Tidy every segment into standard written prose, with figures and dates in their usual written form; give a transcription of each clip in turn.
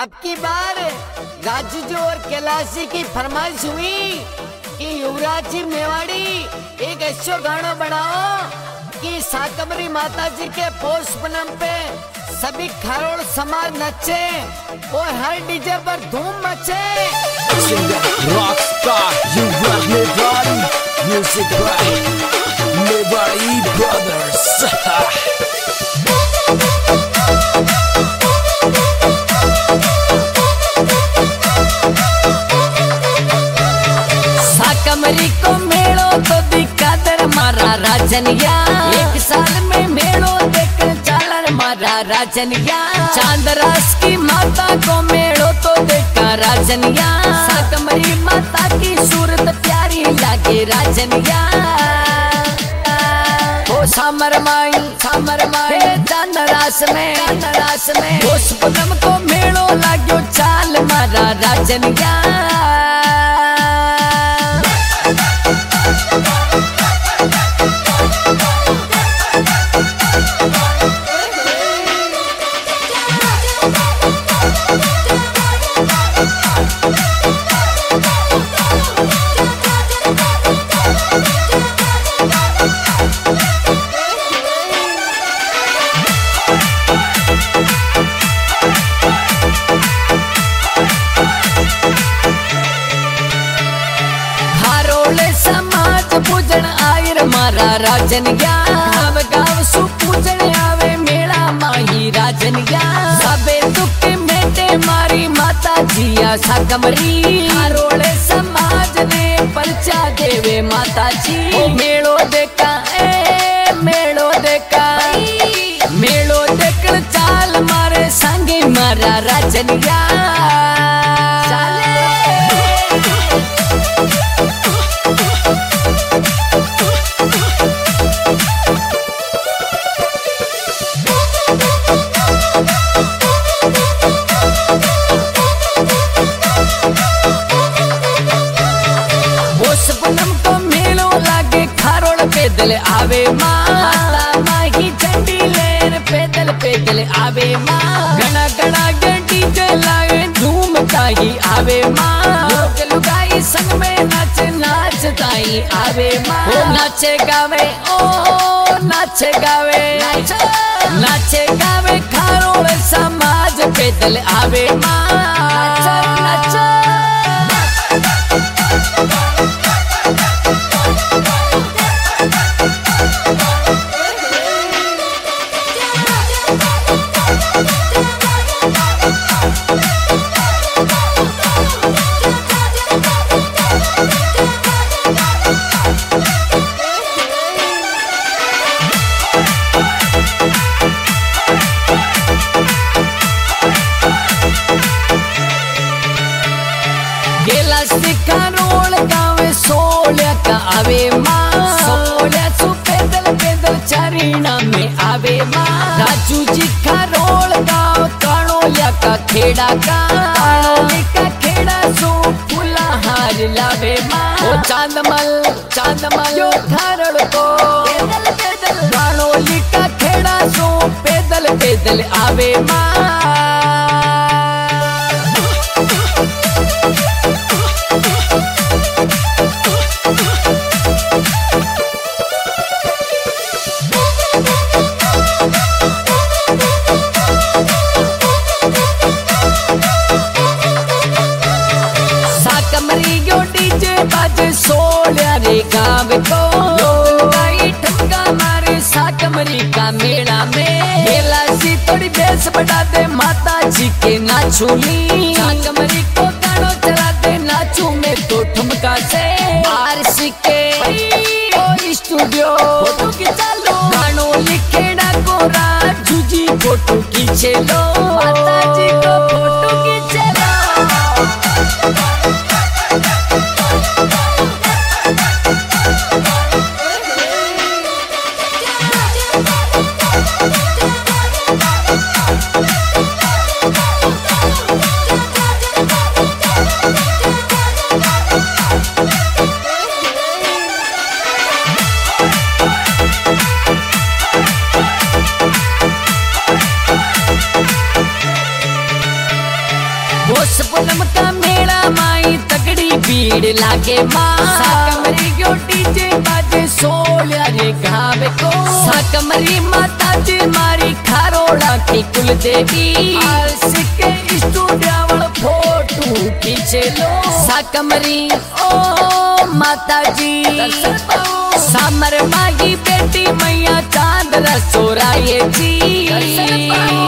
अब की बार राजू जी और कैलाशी की फरमाइश हुई कि युवराज जी मेवाड़ी एक ऐसा गाना बनाओ कि साकमरी माता जी के पोष पूनम पे सभी खारोड़ समाज नचे और हर डीजे पर धूम मचे। Rockstar, you rock Mewari, music by Mewari Brothers. साकमरी को मेड़ो तो दिक्कत मारा राजनिया, एक साल में मेड़ो देखकर चालर मारा राजनिया। चांदरास की माता को मेड़ो तो देखा राजनिया, साकमरी माता की सूरत प्यारी लागे राजनिया। ओ सामर माई चांदरास में उस पूनम को मेड़ो लाग्यो चाल मारा राजनिया। पूजन आयर मारा राजनिया, गाँव गाँव सु पूजन आवे मेरा माही राजनिया। सबे दुख मेटे मारी माता जिया साकमरी, हारोले समाज ने परचा देवे माता जी। मेड़ो देखा मेड़ो देखकर चाल मारे संगे मारा राजनिया। पैदल आवे माता माही झंडी लेन पैदल आवे माँ। घना घना घंटी जलाए धूम ताही आवे माँ। लोग लुगाई संग में नाच ताही आवे माँ। नाचे गावे खारोड़ समाज पैदल आवे माँ। खारोड़ गाँव सोल्या का आवे माँ। सोल्या सु पैदल चरीना में आवे माँ। राजू जी खारोड़ गाँव कानोलिया का खेड़ा का खेड़ा सु फूला हार लावे माँ। ओ चांदमल यो खारोड़ को पैदल कानोली का खेड़ा सु पैदल आवे माँ। सोल्या रे गाँव को लोग ठमका मारे साकमरी का मेला में। कैलाशी थोड़ी बेस बढ़ा दे माता जी के नाचूली, साकमरी को गानो चला दे नाचू में तो ठुमका से। आरसी के स्टूडियो फोटो खींचा लो, गानो लिखेड़ा को राजू जी फोटो खींचे लो, माता जी को फोटो खींचे लो। बोस पूनम का मेला माई तगड़ी भीड़ लागे माँ साकमरी क्यों डीजे बाजे सोलिया रे गावे को साकमरी माता जी मारी खारोड़ा की कुल देवी आलस के स्टूडियो फोटो खींचे लो साकमरी ओ माता जी सामर मागी बेटी मैया चांद रसोराये जी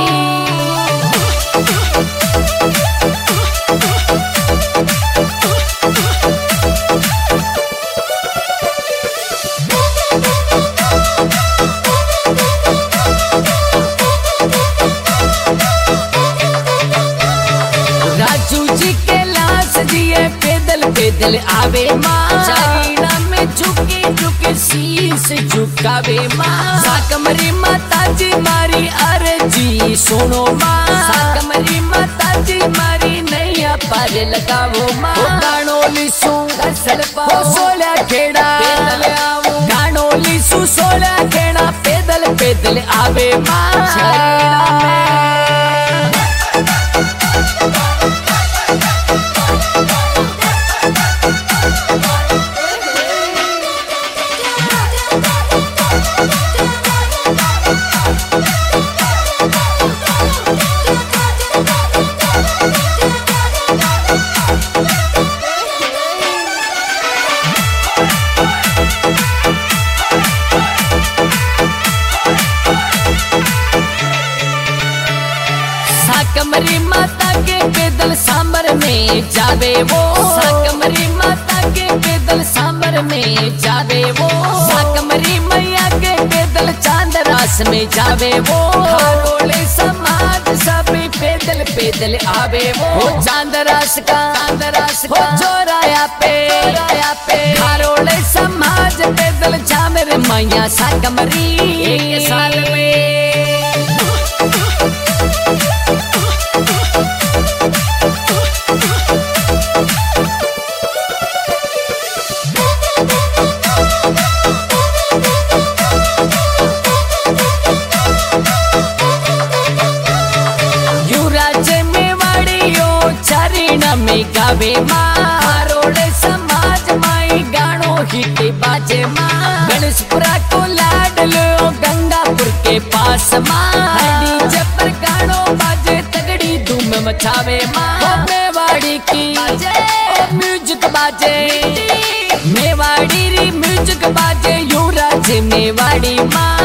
राजू जी के लाश दिए पैदल पैदल आवे माँ चारीना में झुकी झुकी शीश झुकावे माँ साकमरी माता जी मारी अरे जी सुनो माँ साकमरी माता जी मारी नैया पार लगावो माँ गानोली सु असल पाओ सोला खेड़ा पैदल आओ गानोली सु सोला खेड़ा पैदल पैदल आवे माँ चारीना में साकमरी माता के पैदल सांबर में जावे वो साकमरी माता के पैदल सांबर में जावे वो साकमरी मैया के पैदल चांद रास में जावे वो खारोले समाज सब पैदल पैदल आवे वो चांद रास का जोराया पे खारोले समाज पैदल जावे मैया साकमरी एक साल में में गावे माँ खारोड़े समाज माई गानो हिट बाजे माँ गणेशपुरा को लाड लो गंगापुर के पास माँ डीजे पर गानो बाजे तगड़ी धूम मचावे माँ मेवाड़ी की म्यूजिक बाजे मेवाड़ी री म्यूजिक बाजे युवराज मेवाड़ी माँ